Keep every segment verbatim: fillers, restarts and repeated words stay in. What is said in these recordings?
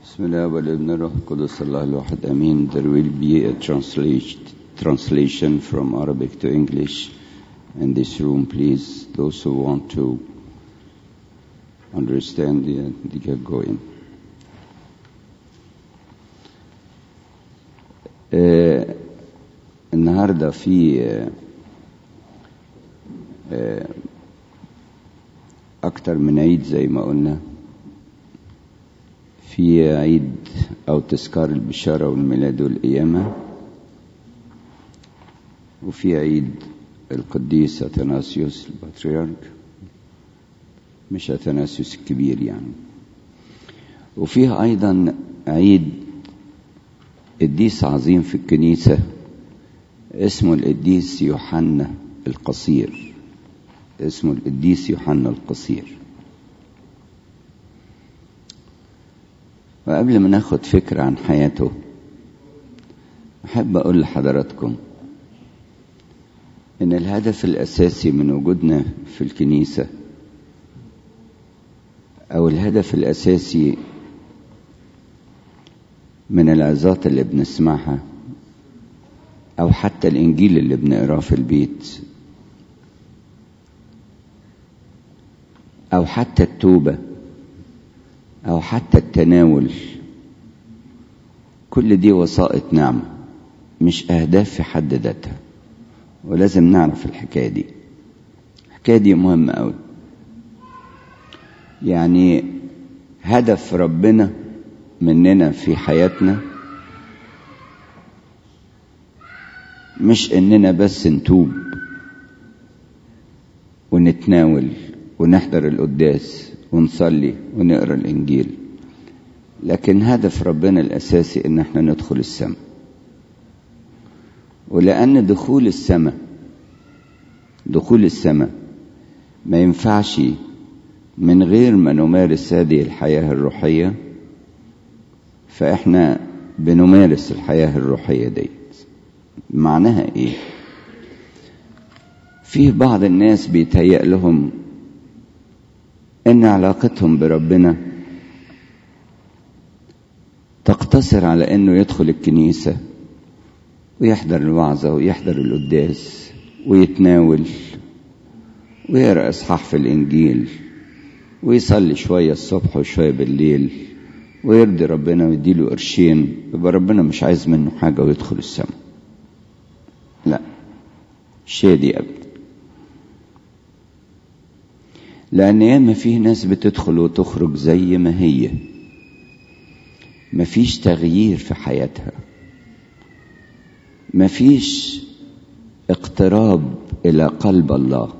بسم الله والابن الروح القدس الله الواحد امين. There will be a translation translation from Arabic to English in this room, please. Those who want to understand, they can go in. آه النهارده في آه آه أكتر من عيد زي ما قلنا. في عيد أو تذكار البشارة والميلاد والقيامة، وفي عيد القديس أثناسيوس البطريرك، مش أثناسيوس الكبير يعني. وفيها أيضا عيد قديس عظيم في الكنيسة اسمه القديس يوحنا القصير، اسمه القديس يوحنا القصير. وقبل ما ناخد فكرة عن حياته، أحب أقول لحضراتكم إن الهدف الأساسي من وجودنا في الكنيسة، أو الهدف الأساسي من العظات اللي بنسمعها، أو حتى الإنجيل اللي بنقراه في البيت، أو حتى التوبة، أو حتى التناول، كل دي وسائط نعمة، مش أهداف في حد ذاتها. ولازم نعرف الحكاية دي. الحكاية دي مهمة أوي. يعني هدف ربنا مننا في حياتنا مش إننا بس نتوب ونتناول ونحضر القداس ونصلي ونقرأ الإنجيل، لكن هدف ربنا الأساسي إن احنا ندخل السماء. ولأن دخول السماء دخول السماء ما ينفعش من غير ما نمارس هذه الحياة الروحية، فإحنا بنمارس الحياة الروحية دي. معناها إيه؟ فيه بعض الناس بيتهيأ لهم إن علاقتهم بربنا تقتصر على إنه يدخل الكنيسة ويحضر الوعظة ويحضر القداس ويتناول ويقرأ إصحاح في الإنجيل ويصلي شوية الصبح وشوية بالليل ويرضي ربنا ويديله قرشين، يبقى ربنا مش عايز منه حاجة ويدخل السماء. لا، الشيء دي أبدا. لأن ياما فيه ناس بتدخل وتخرج زي ما هي، مفيش تغيير في حياتها، مفيش اقتراب إلى قلب الله،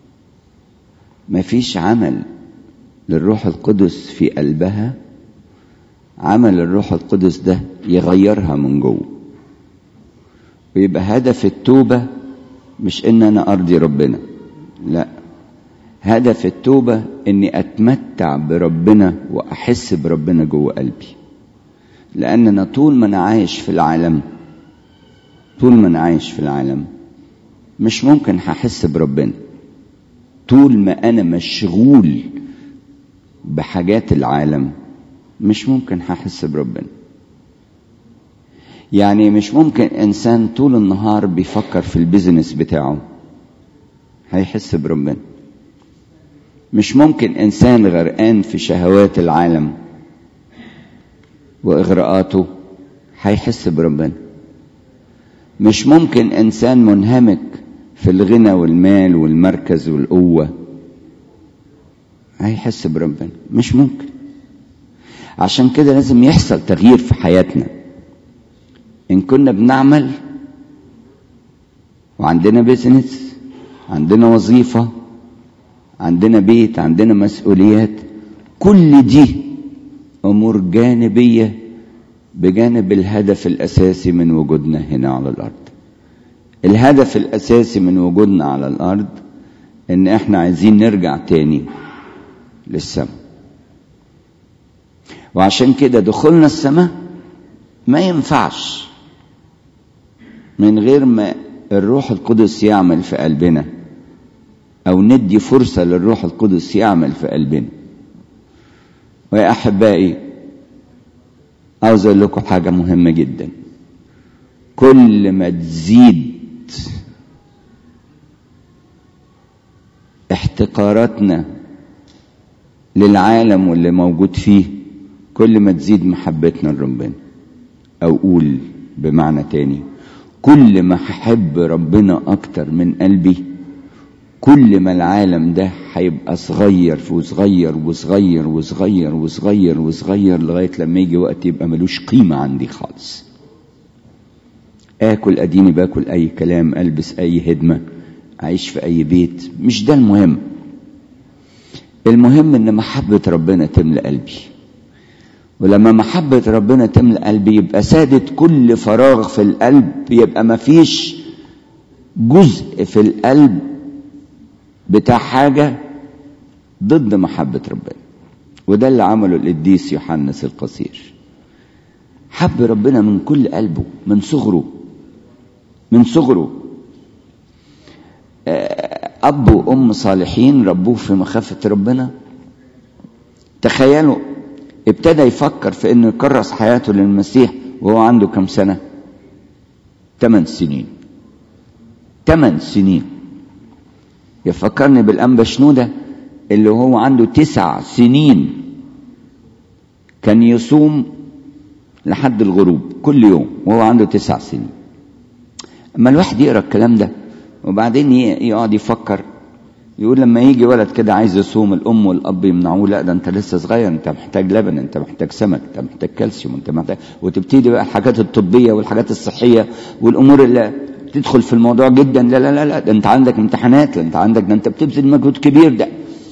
مفيش عمل للروح القدس في قلبها، عمل الروح القدس ده يغيرها من جوه. ويبقى هدف التوبة مش إن أنا أرضي ربنا، لا، هدف التوبة إني أتمتع بربنا وأحس بربنا جوه قلبي. لأن أنا طول ما أنا عايش في العالم طول ما أنا عايش في العالم مش ممكن هحس بربنا. طول ما أنا مشغول بحاجات العالم مش ممكن هحس بربنا. يعني مش ممكن إنسان طول النهار بيفكر في البيزنس بتاعه هيحس بربنا. مش ممكن إنسان غرقان في شهوات العالم وإغراءاته هيحس بربنا. مش ممكن إنسان منهمك في الغنى والمال والمركز والقوة هيحس بربنا. مش ممكن. عشان كده لازم يحصل تغيير في حياتنا. إن كنا بنعمل وعندنا بيزنس، عندنا وظيفة، عندنا بيت، عندنا مسؤوليات، كل دي أمور جانبية بجانب الهدف الأساسي من وجودنا هنا على الأرض. الهدف الأساسي من وجودنا على الأرض إن إحنا عايزين نرجع تاني للسماء. وعشان كده دخولنا السماء ما ينفعش من غير ما الروح القدس يعمل في قلبنا، أو ندي فرصة للروح القدس يعمل في قلبنا. ويا أحبائي، عاوز اقول لكم حاجة مهمة جدا. كل ما تزيد احتقاراتنا للعالم واللي موجود فيه، كل ما تزيد محبتنا لربنا. او قول بمعنى تاني، كل ما هحب ربنا اكتر من قلبي، كل ما العالم ده هيبقى صغير وصغير وصغير وصغير وصغير وصغير لغاية لما يجي وقت يبقى ملوش قيمة عندي خالص. اكل اديني باكل اي كلام، البس اي هدمة، اعيش في اي بيت، مش ده المهم. المهم ان محبة ربنا تملأ قلبي، ولما محبة ربنا تملأ قلبي يبقى سادت كل فراغ في القلب، يبقى مفيش جزء في القلب بتاع حاجة ضد محبة ربنا. وده اللي عمله القديس يوحنس القصير. حب ربنا من كل قلبه، من صغره من صغره أب وأم صالحين ربوه في مخافة ربنا. تخيلوا ابتدى يفكر في انه يكرس حياته للمسيح وهو عنده كم سنة؟ ثمان سنين. ثمان سنين. يفكرني بالأنبا شنودة اللي هو عنده تسع سنين كان يصوم لحد الغروب كل يوم وهو عنده تسع سنين. اما الواحد يقرأ الكلام ده وبعدين يقعد يفكر، يقول لما يجي ولد كده عايز يصوم، الام والاب يمنعوه، لا ده انت لسه صغير، انت محتاج لبن، انت محتاج سمك، انت محتاج كالسيوم، انت محتاج، وتبتدي بقى الحاجات الطبيه والحاجات الصحيه والامور اللي تدخل في الموضوع جدا. لا لا لا لا ده انت عندك امتحانات، ده انت عندك، ده انت بتبذل مجهود كبير. ده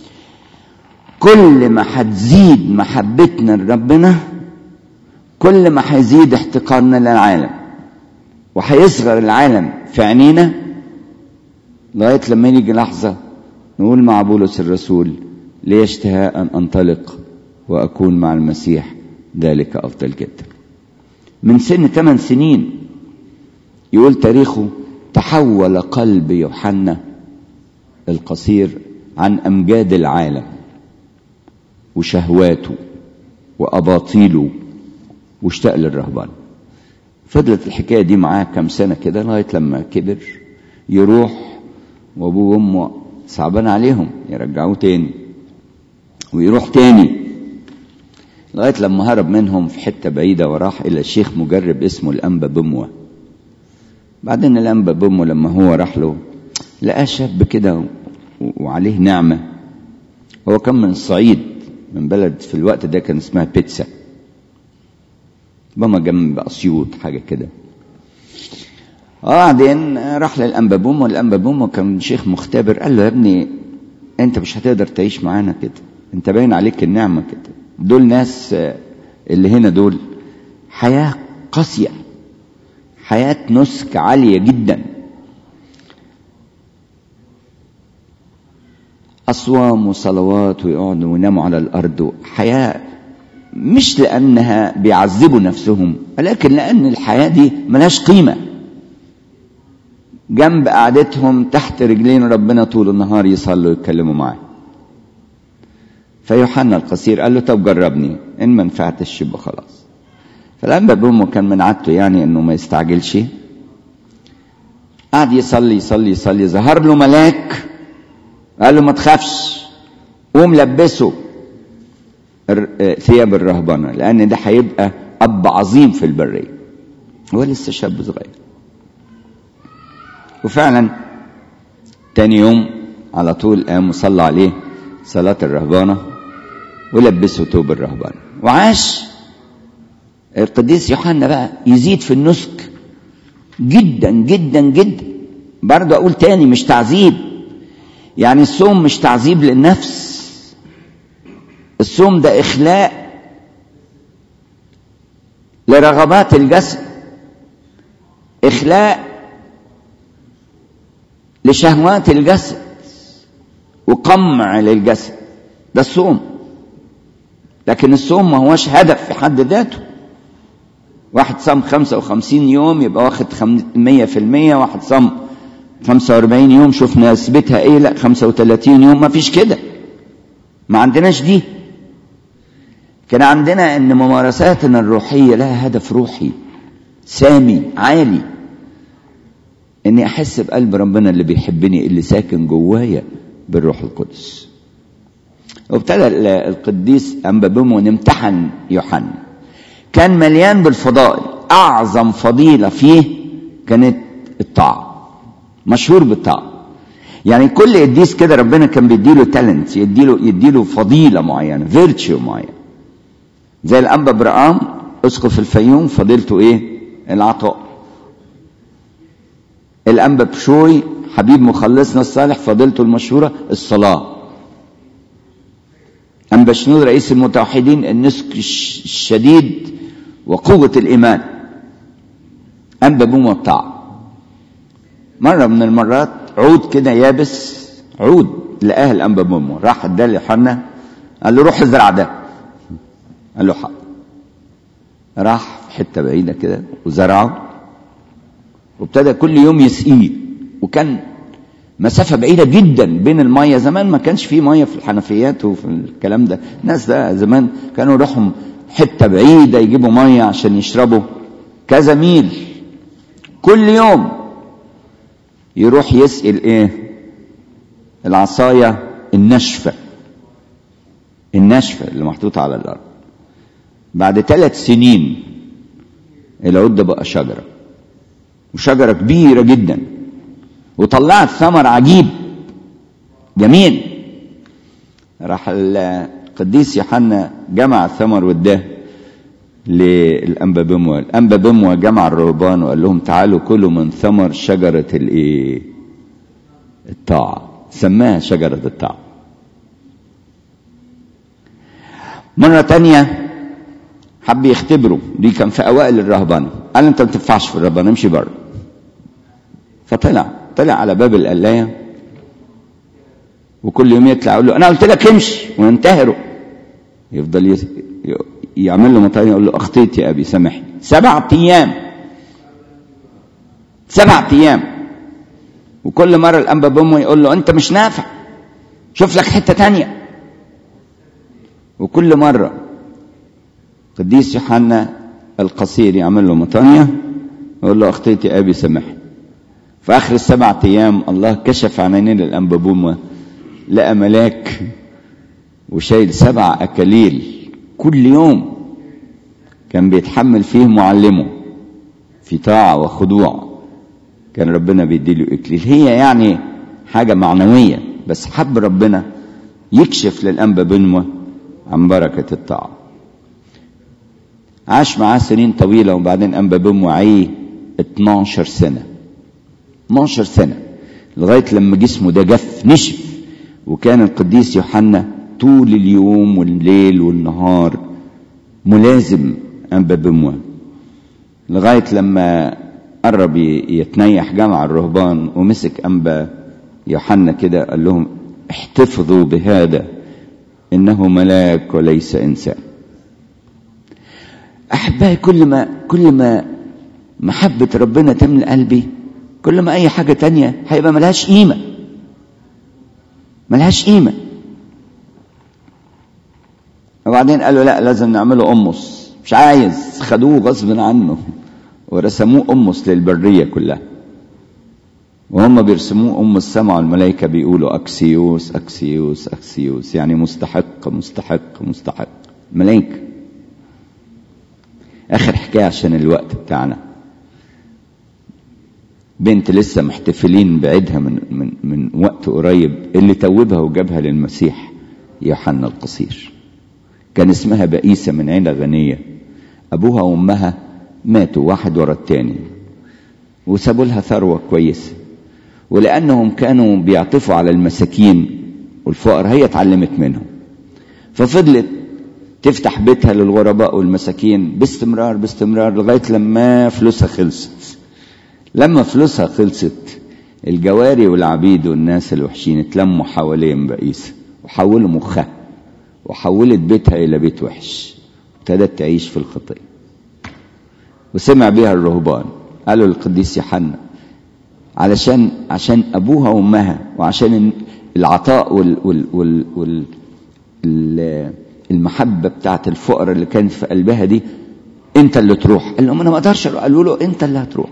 كل ما هتزيد محبتنا لربنا كل ما هيزيد احتقارنا للعالم، وهيصغر العالم في عينينا لغايه لما يجي لحظه نقول مع بولس الرسول: لي اشتهاء أن أنطلق وأكون مع المسيح، ذلك أفضل جدا. من سن ثمان سنين يقول تاريخه: تحول قلب يوحنا القصير عن أمجاد العالم وشهواته وأباطيله واشتاق للرهبان. فضلت الحكاية دي معاه كم سنة كده لغاية لما كبر، يروح وأبوه وأمه صعبان عليهم يرجعوه تاني، ويروح تاني لغاية لما هرب منهم في حتة بعيدة وراح إلى شيخ مجرب اسمه الأنبا بموة. بعدين الأنبا بموة لما هو راح له لقى شاب كده وعليه نعمة. هو كان من الصعيد، من بلد في الوقت ده كان اسمها بيتسا، بما جنب أسيوط حاجة كده. بعدين راح للأنبا بومو. الأنبا بومو كان شيخ مختبر، قال له: يا ابني انت مش هتقدر تعيش معانا كده، انت باين عليك النعمة كده. دول ناس اللي هنا دول حياة قاسية، حياة نسك عالية جدا، أصوام وصلوات ويقعدوا ويناموا على الأرض، حياة مش لأنها بيعذبوا نفسهم، ولكن لأن الحياة دي ملهاش قيمة جنب قعدتهم تحت رجلين ربنا طول النهار يصلوا ويتكلموا معاه. فيوحنا القصير قال له: طب جربني، إن ما نفعتش يبقى خلاص. فالأنبا بومو كان من عادته يعني إنه ما يستعجلش، قعد يصلي يصلي يصلي. ظهر له ملاك قال له: ما تخافش، قوم لبسه ثياب الرهبنة، لأن ده هيبقى أب عظيم في البرية. هو لسه شاب صغير. وفعلا تاني يوم على طول قام وصلى عليه صلاة الرهبانة ولبسه ثوب الرهبانة، وعاش القديس يوحنا بقى يزيد في النسك جدا جدا جدا. برضه أقول تاني، مش تعذيب، يعني الصوم مش تعذيب للنفس، الصوم ده إخلاء لرغبات الجسد، إخلاء لشهوات الجسد وقمع للجسد، ده الصوم. لكن الصوم ما هوش هدف في حد ذاته. واحد صام خمسة وخمسين يوم يبقى واخد مية في المية، واحد صام خمسة واربعين يوم شوفنا نسبتها ايه، لا خمسة وثلاثين يوم، ما فيش كده، ما عندناش دي. كان عندنا ان ممارساتنا الروحية لها هدف روحي سامي عالي، اني احس بقلب ربنا اللي بيحبني اللي ساكن جوايا بالروح القدس. وابتدى القديس أنبا بموة امتحن يوحنا، كان مليان بالفضائل، اعظم فضيلة فيه كانت الطاعة، مشهور بالطاعة. يعني كل قديس كده ربنا كان بيديله تالنت، يديله يديله فضيلة معينة، فيرتشو معين. زي الأنبا برقام اسقف الفيوم فضيلته ايه؟ العطاء. الأنبا بشوي حبيب مخلصنا الصالح فضيلته المشهورة الصلاة. أنبا شنود رئيس المتوحدين النسك الشديد وقوة الإيمان. أنبا بموة الطاعة. مرة من المرات عود كده يابس، عود لقاه الأنبا بموة، راح اداه ليوحنا قال له روح ازرع ده. قال له حق. راح في حتة بعيدة كده وزرعه، وابتدى كل يوم يسقيه، وكان مسافة بعيدة جدا بين المية. زمان ما كانش فيه مية في الحنفيات وفي الكلام ده، الناس ده زمان كانوا يروحوا حتة بعيدة يجيبوا مية عشان يشربوا كذا ميل. كل يوم يروح يسقي ايه؟ العصاية الناشفة الناشفة اللي محطوطة على الأرض. بعد ثلاث سنين العود ده بقى شجرة، وشجرة كبيرة جدا، وطلعت ثمر عجيب جميل. راح القديس يوحنا جمع الثمر واداه للأنبا بموة. الأنبا بموة جمع الرهبان وقال لهم تعالوا كلوا من ثمر شجرة الايه؟ الطاعة. سماها شجرة الطاعة. مرة تانية حب يختبروا، دي كان في أوائل الرهبانة، قال انت ما تنفعش في الرهبانة، امشي بره. فطلع طلع على باب القلاية، وكل يوم يطلع يقول له انا قلت لك امشي، وينتهره. يفضل يس... يعمل له مطانية، يقول له اخطيت يا ابي سامحني. سبع ايام سبع ايام وكل مرة الأنبا بموة يقول له انت مش نافع، شوف لك حتة تانية. وكل مرة قديس يوحنا القصير يعمل له مطانية، يقول له اخطيت يا ابي سامحني. في آخر السبع أيام الله كشف عن عينين الأنبا بموة، لقى ملاك وشايل سبع أكاليل كل يوم كان بيتحمل فيه معلمه في طاعة وخضوع. كان ربنا بيديله إكليل. هي يعني حاجة معنوية، بس حب ربنا يكشف للأنبا بموة عن بركة الطاعة. عاش معاه سنين طويلة، وبعدين أنبا بموة عيه اتناشر سنة اتناشر سنة لغاية لما جسمه ده جف نشف. وكان القديس يوحنا طول اليوم والليل والنهار ملازم أنبا بموة، لغاية لما قرب يتنيح جمع الرهبان ومسك أنبا يوحنا كده قال لهم احتفظوا بهذا إنه ملاك وليس إنسان. أحبائي، كل ما كل ما محبة ربنا تملأ قلبي، كل ما أي حاجة تانية هيبقى ملهاش قيمة ملهاش قيمة. وبعدين قالوا لا لازم نعمله قمص، مش عايز، خدوه غصب عنه ورسموه قمص للبرية كلها. وهم بيرسموه قمص سمعوا الملائكة بيقولوا أكسيوس أكسيوس أكسيوس، يعني مستحق مستحق مستحق ملائكة. آخر حكاية عشان الوقت بتاعنا، بنت لسه محتفلين بعيدها من, من, من وقت قريب، اللي توبها وجابها للمسيح يوحنا القصير. كان اسمها بائسة من عيلة غنية، أبوها وأمها ماتوا واحد ورا التاني، وسابوا لها ثروة كويسة. ولأنهم كانوا بيعطفوا على المساكين والفقراء هي اتعلمت منهم، ففضلت تفتح بيتها للغرباء والمساكين باستمرار باستمرار لغاية لما فلوسها خلصت. لما فلوسها خلصت الجواري والعبيد والناس الوحشين اتلموا حوالين بائسة وحولوا مخها وحولت بيتها إلى بيت وحش، ابتدت تعيش في الخطية. وسمع بها الرهبان قالوا للقديس يوحنا علشان عشان أبوها وأمها وعشان العطاء وال وال وال وال المحبة بتاعت الفقر اللي كانت في قلبها دي انت اللي تروح. قال لهم انا ما اقدرش. قالوا له انت اللي هتروح.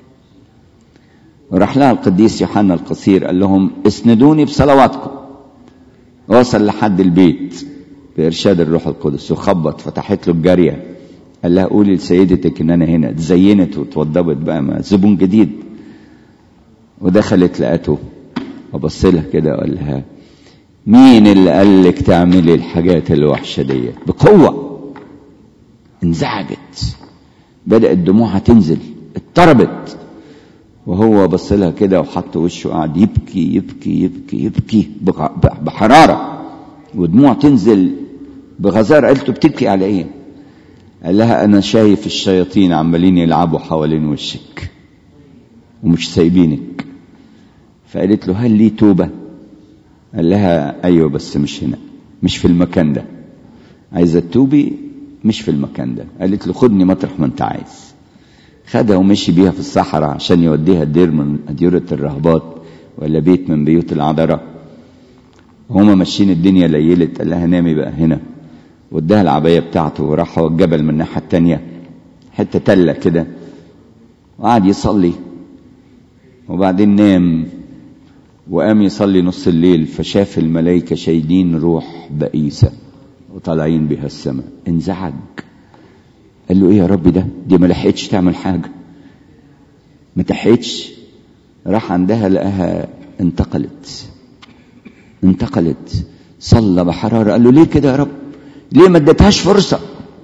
وراح لها القديس يوحنا القصير قال لهم اسندوني بصلواتكم. وصل لحد البيت بإرشاد الروح القدس وخبط، فتحت له الجارية قال لها قولي لسيدتك ان انا هنا. اتزينت وتوضبت بقى زبون جديد، ودخلت لقته وبص لها كده وقال لها مين اللي قال لك تعملي الحاجات الوحشه دي؟ بقوه. انزعجت، بدات دموعها تنزل، اضطربت، وهو بص لها كده وحط وشه قاعد يبكي يبكي يبكي يبكي بحراره ودموع تنزل بغزاره. قالت له بتبكي على ايه؟ قال لها انا شايف الشياطين عمالين يلعبوا حوالين وشك ومش سايبينك. فقالت له هل لي توبه؟ قال لها ايوه بس مش هنا، مش في المكان ده. عايزه تتوبي مش في المكان ده. قالت له خدني مطرح ما انت عايز. خدها ومشي بيها في الصحراء عشان يوديها دير من اديره الرهبات ولا بيت من بيوت العذراء. هما ماشيين الدنيا ليلت، قال لها نامي بقى هنا، واداها العبايه بتاعته وراح هو الجبل من الناحيه التانيه حته تله كده وقعد يصلي. وبعدين نام وقام يصلي نص الليل، فشاف الملائكه شايلين روح بئيسه وطالعين بها السماء. انزعج، قال له ايه يا رب ده؟ دي ما لحقتش تعمل حاجه، ما تحقتش. راح عندها لقاها انتقلت انتقلت صلى بحراره. قال له ليه كده يا رب؟ ليه ما اديتهاش فرصه؟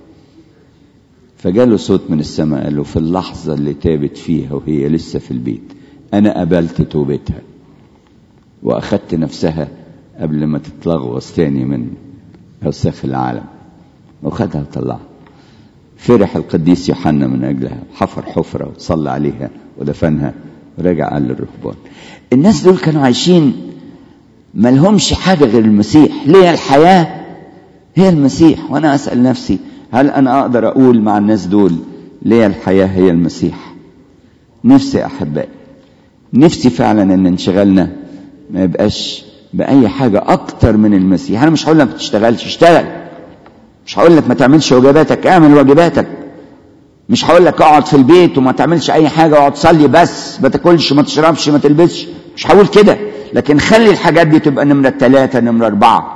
فجاله صوت من السماء قال له في اللحظه اللي تابت فيها وهي لسه في البيت انا قبلت توبتها واخدت نفسها قبل ما تتلغوص تاني من اوساخ العالم، وخدها وطلعها. فرح القديس يوحنا من اجلها، حفر حفره وصلى عليها ودفنها ورجع قال للرهبان. الناس دول كانوا عايشين ما لهمش حاجه غير المسيح. ليه؟ الحياه هي المسيح. وانا اسال نفسي هل انا اقدر اقول مع الناس دول ليه الحياه هي المسيح؟ نفسي احبائي، نفسي فعلا ان انشغالنا ما يبقاش باي حاجه اكتر من المسيح. انا مش هقول لك ما تشتغلش، اشتغل. مش هقول لك ما تعملش واجباتك، اعمل واجباتك. مش هقول لك اقعد في البيت وما تعملش اي حاجه واقعد تصلي بس، ما تاكلش ما تشربش ما تلبسش. مش هقول كده، لكن خلي الحاجات دي تبقى نمره ثلاثة نمره أربعة،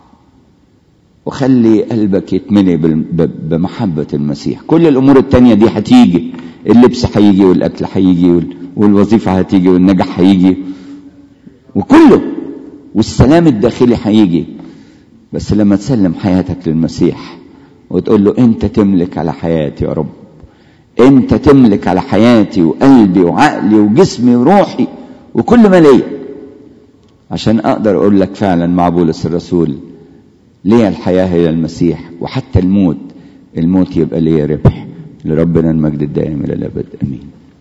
وخلي قلبك يتملي بمحبه المسيح. كل الامور التانية دي هتيجي، اللبس هيجي والاكل هيجي والوظيفه هتيجي والنجاح هيجي وكله، والسلام الداخلي هيجي. بس لما تسلم حياتك للمسيح وتقول له انت تملك على حياتي يا رب، انت تملك على حياتي وقلبي وعقلي وجسمي وروحي وكل ما ليا، عشان اقدر اقول لك فعلا مع بولس الرسول ليه الحياة هي المسيح، وحتى الموت الموت يبقى ليه ربح. لربنا المجد الدائم الى الابد، امين.